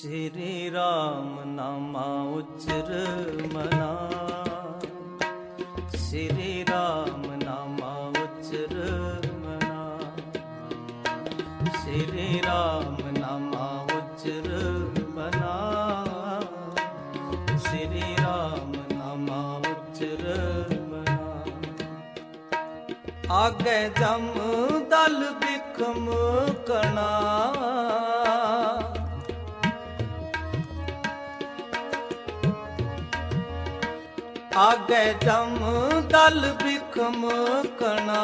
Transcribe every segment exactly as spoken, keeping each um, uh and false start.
श्री राम नामा उच्चर मना, श्री राम नामा उच्चर मना, श्री राम नामा उच्चर मना, श्री राम नामा उच्चर मना। आगे जम दल बिखम कणा, आगे जम दल बिखम कणा,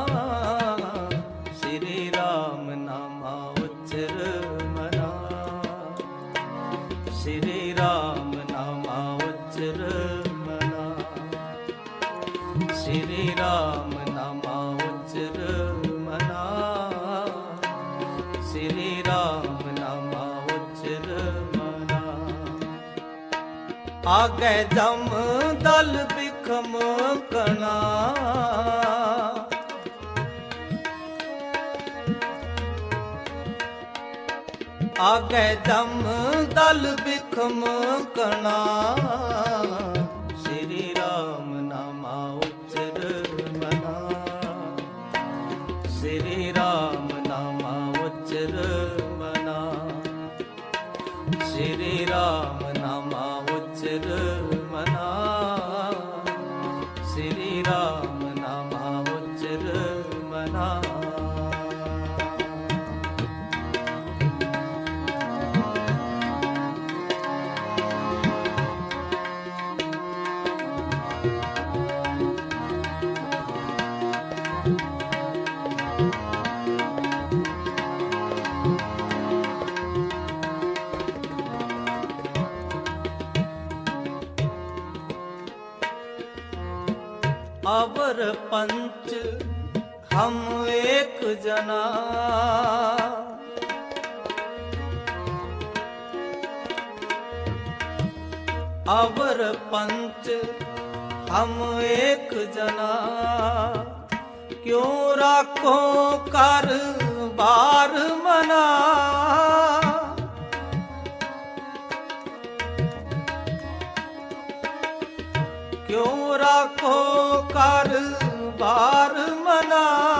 श्री राम नामा उच्चर मना, श्री राम नामा उच्चर मना, श्री राम नामा उच्चर मना, श्री राम नामा उच्चर मना। आगे जम दल बिखम कणा, आगे जम दल बिखम कणा, श्री राम नामा उच्चर मना, श्री राम नामा उच्चर मना, श्री राम नामा उच्चर मना, श्री राम नामा उच्चर मना। अवर पंच हम एक जना, अवर पंच हम एक जना, क्यों राखो कर बार मना, क्यों राखो कर बार मना,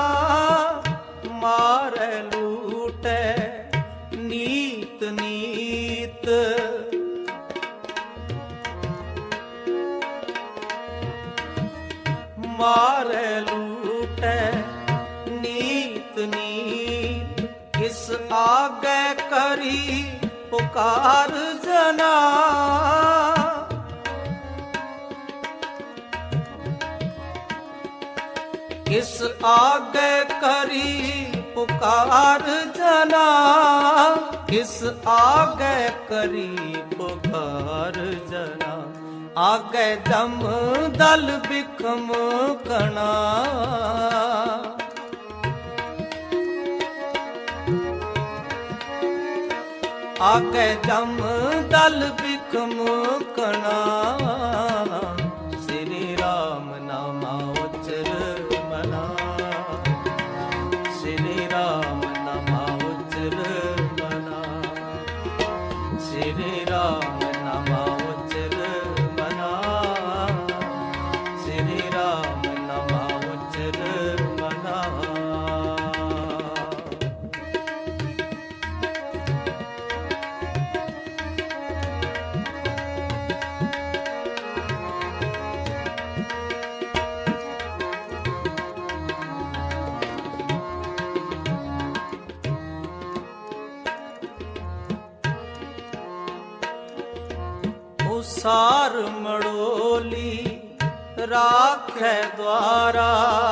मारे लूटे नीत नीत, मारे लूटे नीत नीत, किस आगे करी पुकार जना, किस आगे करी पुकार जना, किस आगे करी पुकार जना। आगे जम दल बिखम कणा, आगे जम दल बिखम कणा, श्री राम नामा उच्चर मना, श्री राम नामा उच्चर मना, श्री राम नामा उच्चर मना, श्री राम नामा उच्चर मना। सार मड़ोली राखे द्वारा,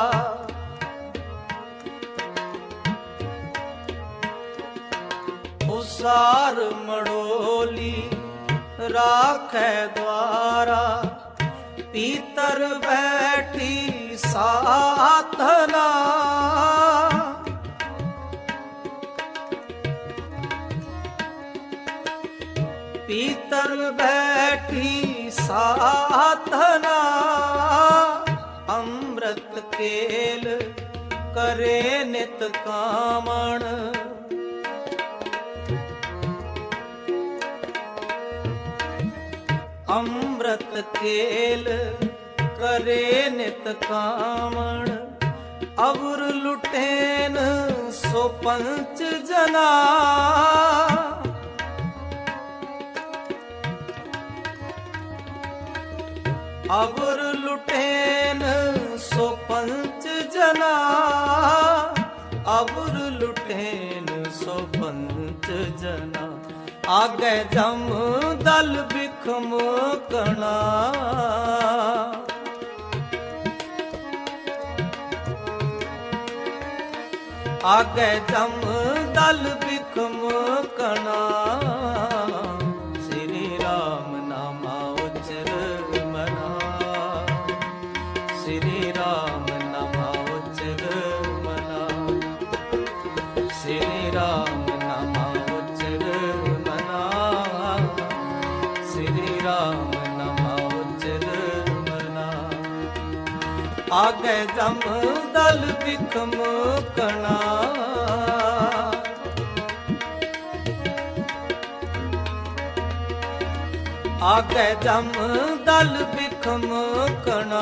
उसार मड़ोली राखे द्वारा, पीतर बैठी साधना, पीतर बैठी साधना, अमृत केल करे नित कामण, ਅੰਮ੍ਰਿਤ ਕੇਲ ਕਰੇ ਨਿਤ ਕਾਮਣ, ਅਵਰ ਲੁਟੇਨ ਸੋ ਪੰਚ ਜਨਾ। ਅਵਰ ਲੁਟੇਨ ਸੋ ਪੰਚ ਜਨਾ, ਅਵਰ ਲੁਟੇਨ ਸੋ ਪੰਚ ਜਨਾ। ਆਗੇ ਜਮ ਦਲ ਬਿਖਮ ਕਣਾ, ਆਗੇ ਜਮ ਦਲ ਬਿਖਮ ਕਣਾ। ਸ੍ਰੀ ਰਾਮ ਨਾਮਾ ਉਚਰ ਮਨਾ, ਸ੍ਰੀ ਰਾਮ ਨਾਮਾ ਉਚਰ ਮਨਾ, ਸ੍ਰੀ ਰਾਮ ਨਾਮਾ ਉਚਰ ਮਨਾ, ਸ੍ਰੀ ਰਾਮ ਨਾਮਾ ਉਚਰ ਮਨਾ। ਆਗੇ ਜਮ ਦਲ ਬਿਖਮ ਕਣਾ, ਆਗੇ ਜਮ ਦਲ ਬਿਖਮ ਕਣਾ।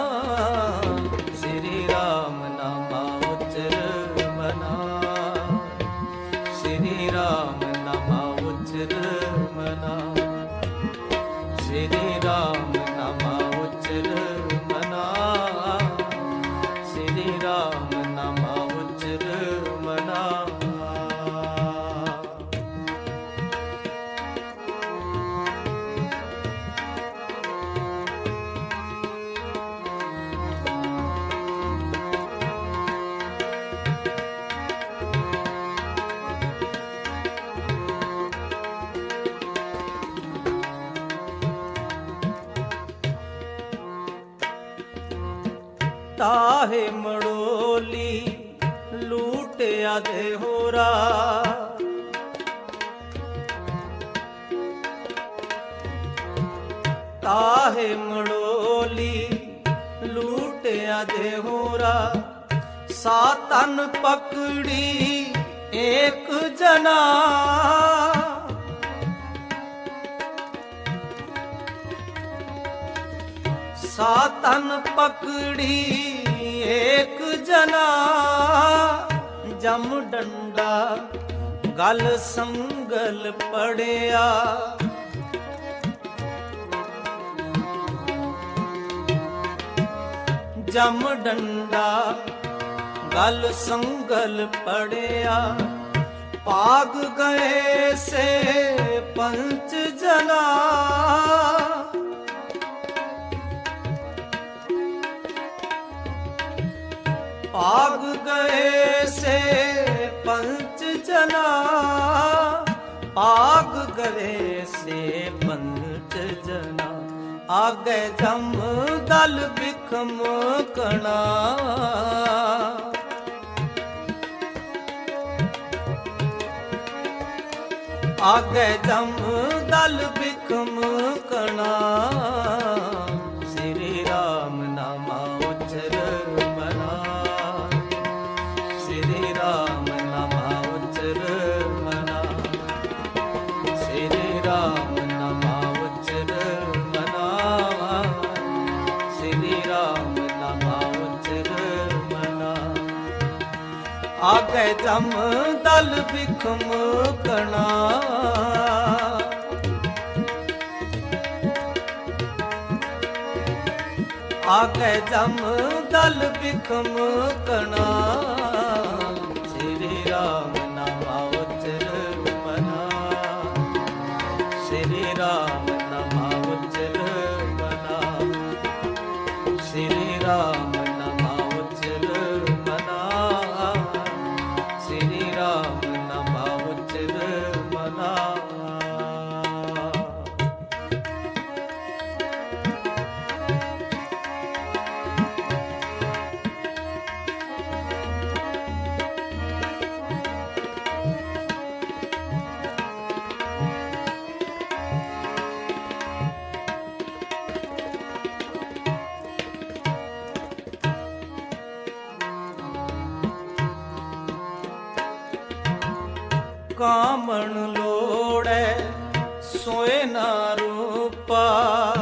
ਸ੍ਰੀ ਰਾਮ ਨਾਮਾ ਉਚਰ ਮਨਾ, ਸ੍ਰੀ ਰਾਮ ਨਾਮਾ ਉਚਰ ਮਨਾ, ਸ੍ਰੀ ਰਾਮ ਨਾਮਾ ਉਚਰ ਮਨਾ, ਸ੍ਰੀ ਰਾਮ ਨਾਮਾ ਉਚਰ ਮਨਾ। ਤਾਹੇ ਮੜੋਲੀ ਲੂਟਿਆ ਦੇ ਹੋਰਾ, ਤਾਹੇ ਮੜੋਲੀ ਲੂਟਿਆ ਦੇ ਹੋਰਾ। ਸਾਤਨ ਪਕੜੀ ਏਕ ਜਨਾ, ਸਾਤਨ ਪਕੜੀ ਏਕ ਜਨਾ। ਜਮ ਡੰਡਾ ਗਲ ਸੰਗਲ ਪੜਿਆ, ਜਮ ਡੰਡਾ ਗਲ ਸੰਗਲ ਪੜਿਆ। ਭਾਗ ਗਏ ਸੇ ਪੰਚ ਜਨਾ, ਭਾਗ ਗਏ ਸੇ ਪੰਚ ਜਨਾ, ਭਾਗ ਗਏ ਸੇ ਪੰਚ ਜਨਾ। ਆਗੇ ਜਮ ਦਲ ਬਿਖਮ ਕਣਾ, ਆਗੇ ਜਮ ਦਲ ਬਿਖਮ ਕਣਾ। ਸ੍ਰੀ ਰਾਮ ਨਾਮਾ ਉਚਰ ਮਨਾ, ਸ੍ਰੀ ਰਾਮ ਨਾਮਾ ਉਚਰ ਮਨਾ, ਸ੍ਰੀ ਰਾਮ ਨਾਮਾ ਉਚਰ ਮਨਾ, ਸ੍ਰੀ ਰਾਮ ਨਾਮਾ ਉਚਰ ਮਨਾ। ਆਗੇ ਜਮ ਦਲ ਬਿਖਮ ਕਣਾ, ਆਗੇ ਜਮ ਦਲ ਬਿਖਮ ਕਣਾ। ਸ੍ਰੀ ਰਾਮ ਨਾਮਾ ਉਚਰ ਮਨਾ, ਸ੍ਰੀ ਰਾਮ ਨਾਮਾ ਉਚਰ ਮਨਾ, ਸ੍ਰੀ ਰਾਮ ਨਾਮਾ ਉਚਰ ਮਨਾ, ਸ੍ਰੀ ਰਾਮ ਨਾਮਾ ਉਚਰ ਮਨਾ। ਕਾਮਣ ਲੋੜੈ ਸੋਏ ਨਾ ਰੂਪਾ,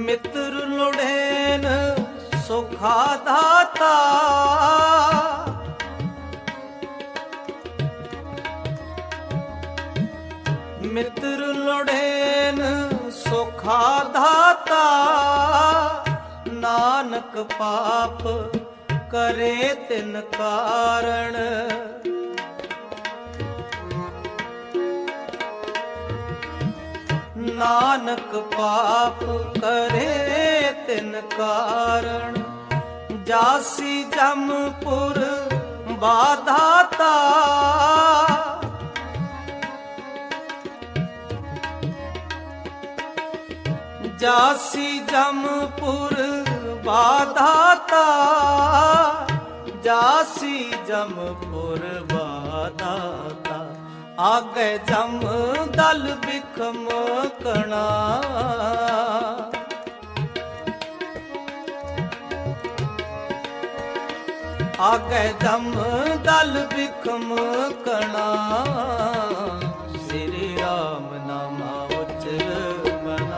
मित्र लोढ़ेन सुखा दाता, मित्र लोढ़ेन सुखा दाता, नानक पाप करे तिन कारण। नानक पाप करे तिन कारण, जासी जमपुर बाधाता, जासी जमपुर बाधाता, जासी जमपुर बाधाता, आगे जम दल बिखम कणा, आगे जम दल बिखम कणा, श्री राम नामा उच्चर मना,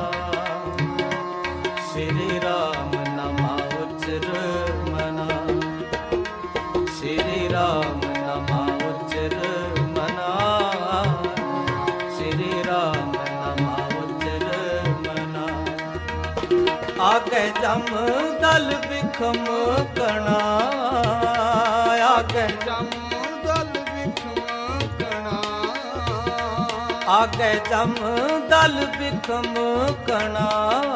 श्री राम नामा उच्चर मना, श्री राम नामा उच्चर मना, श्री राम नामा उच्चर मना, आगे जम दल बिखम कणा, आगे जम दल बिखम कणा, आगे जम दल बिखम कणा,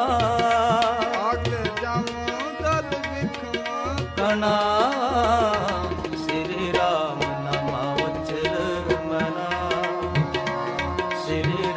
आगे जम दल बिखम कणा, श्री राम नामा उच्चर मना, श्री